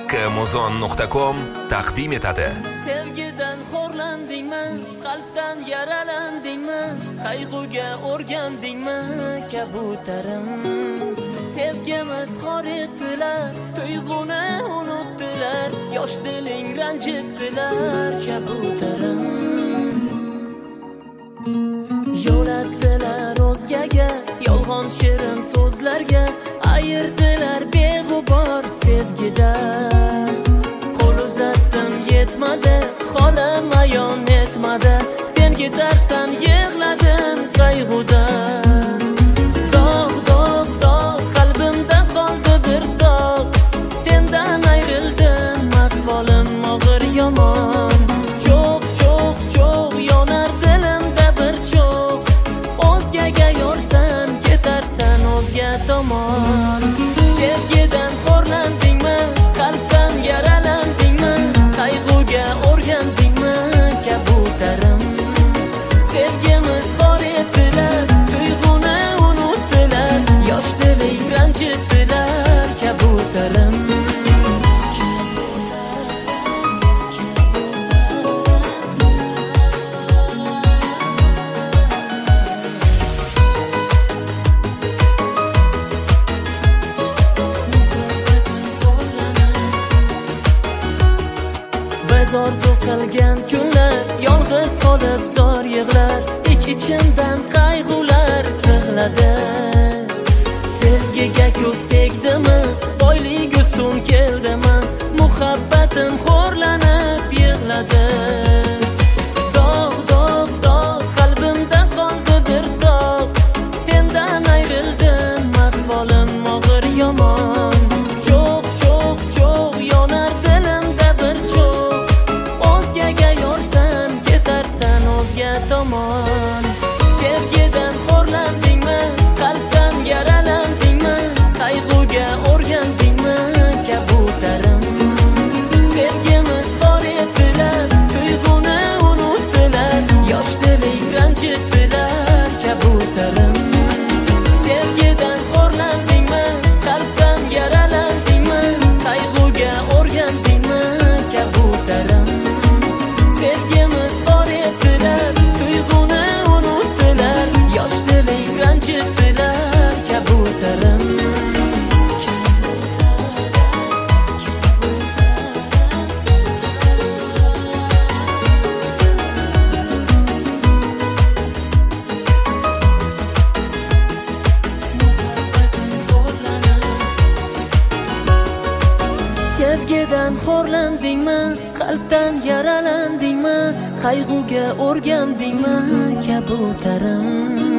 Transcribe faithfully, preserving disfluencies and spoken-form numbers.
kmuzon nuqta com taqdim etadi. Sevgidan xo'rlandingmi, qalbdan yaralandingmi, qayg'uga o'rgandingmi kabutarim. Sevgimiz xor etdilar, tuyg'uni unutdilar, yosh diling ranjitdilar kabutarim. Yo'latdilar o'zgaga, yolg'on shirin so'zlarga, ayirdilar beg'ubor sevgidan. Qo'l uzatdim yetmadi, xolim ayon etmadi, sen ketarsan yig'ladim qayg'udan. Dog' dog' dog' qalbimda qoldi bir dog', sendan ayrildim, ahvolim og'ir yomon. Cho'q cho'q cho'q yonar dilimda bir cho'q, o'zgaga yorsan ketarsan o'zga tomon. Sevgidan xo'rlandingmi, qalbdan yaralandingmi, qayg'uga o'rgandingmi kabutarim. Sevgimiz xor etdilar, tuyg'uni unutdilar, yosh diling ranjitdilar kabutarim. Orzu qilgan kunlar, yolg'iz qolib zor yig'lar, ich-ichimdan qayg'ular tig'ladi. Sevgiga ko'z tegdimi, boylik ustun keldimi, muhabbatim xo'rlanib yig'ladi. Dog' dog' dog' qalbimda qoldi bir dog', sendan ayrildim, ahvolim og'ir yomon. Cho'q cho'q cho'q yonar dilimda bir cho'q, o'zgaga yorsan ketarsan o'zga tomon. Sevgidan xo'rlandingmi, qalbdan yaralandingmi, qayg'uga o'rgandingmi kabutarim. Sevgimiz xor etdilar, tuyg'uni unutdilar, yosh diling ranjitdilar kabutarim. Sevgidan xo'rlandingmi, qalbdan yaralandingmi, qayg'uga o'rgandingmi kabutarim. Sevgimiz xor etdilar, tuyg'uni unutdilar, yosh diling ranjitdilar kabutarim. Sevgidan xo'rlandingmi, qalbdan yaralandingmi, qayg'uga o'rgandingmi kabutarim.